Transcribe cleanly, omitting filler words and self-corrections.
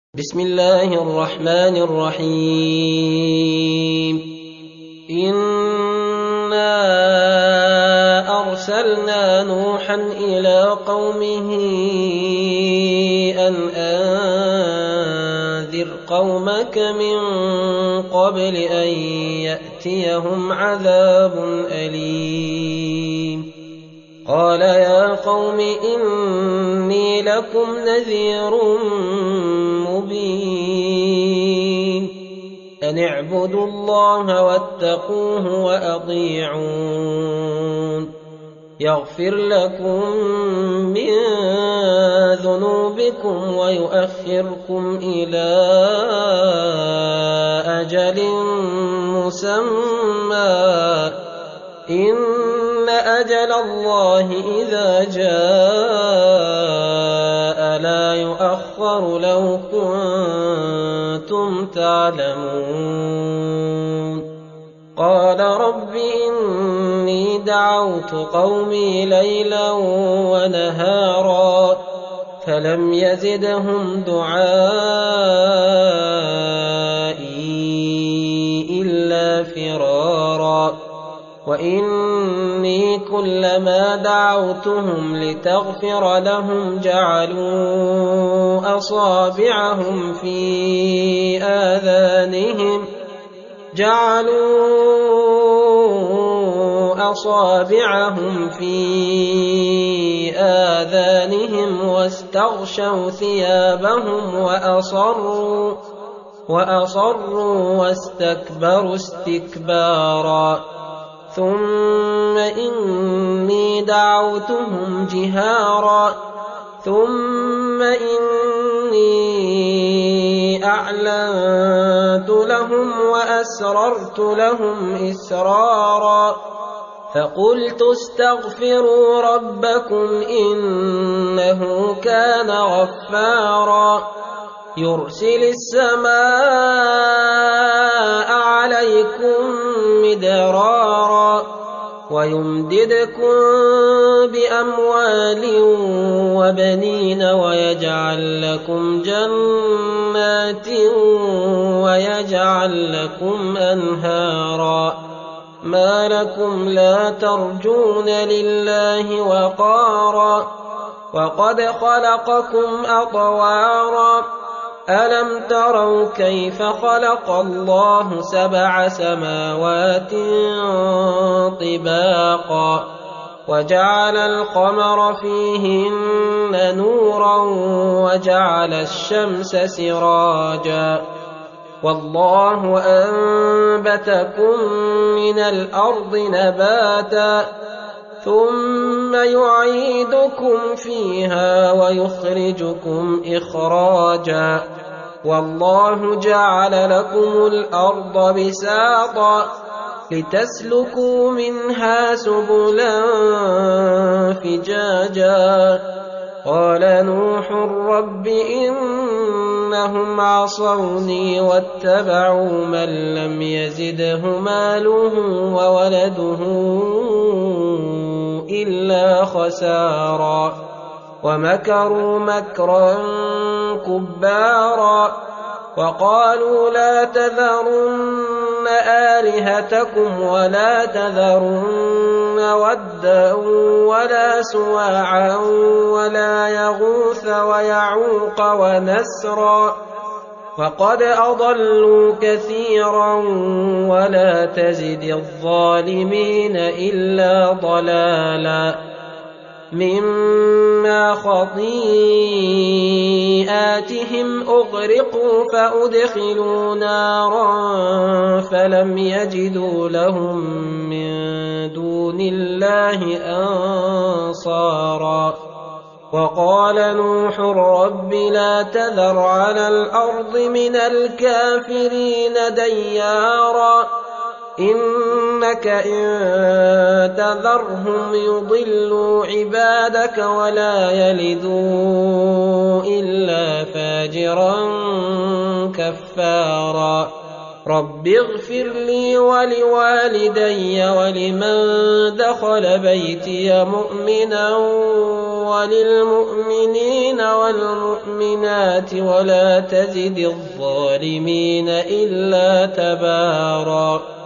بسم الله الرحمن الرحيم إنا أرسلنا نوحا إلى قومه أن أنذر قومك من قبل أن يأتيهم عذاب أليم قال يا قوم إني لكم نذير مبين أن اعبدوا الله واتقوه وأطيعون يغفر لكم من ذنوبكم ويؤخركم إلى أجل مسمى إن أجل الله إذا جاء لا يؤخر لو كنتم تعلمون قال رب إني دعوت قومي ليلا ونهارا فلم يزدهم دعائي إلا فرارا وإني كلما دعوتهم لتغفر لهم جعلوا أصابعهم في آذانهم واستغشوا ثيابهم وأصروا واستكبروا استكبارا ثم إني دعوتهم جهارا ثم إني أعلنت لهم وأسررت لهم إسرارا فقلت استغفروا ربكم إنه كان غفارا يرسل السماء عليكم مدرارا ويمددكم بأموال وبنين ويجعل لكم جنات ويجعل لكم أنهارا ما لكم لا ترجون لله وقارا وقد خلقكم أطوارا ألم تروا كيف خلق الله 7 سماوات طباقا وجعل القمر فيهن نورا وجعل الشمس سراجا والله أنبتكم من الأرض نباتا ثم يعيدكم فيها ويخرجكم إخراجا والله جعل لكم الأرض بساطا لتسلكوا منها سبلا فجاجا قال نوح رب إنهم عصوني واتبعوا من لم يزده ماله وولده إلا خسارا ومكروا مكرا كبارا وقالوا لا تذرن آلهتكم ولا تذرن ودا ولا سواعا ولا يغوث ويعوق ونسرا وقد أضلوا كثيرا ولا تزد الظالمين إلا ضلالا مما خطيئاتهم أغرقوا فأدخلوا نارا فلم يجدوا لهم من دون الله أنصارا وقال نوح رب لا تذر على الأرض من الكافرين ديارا إنك إن تذرهم يضلوا عبادك ولا يلدوا إلا فاجرا كفارا رب اغفر لي ولوالدي ولمن دخل بيتي مؤمنا وللمؤمنين والمؤمنات ولا تزد الظالمين إلا تباراً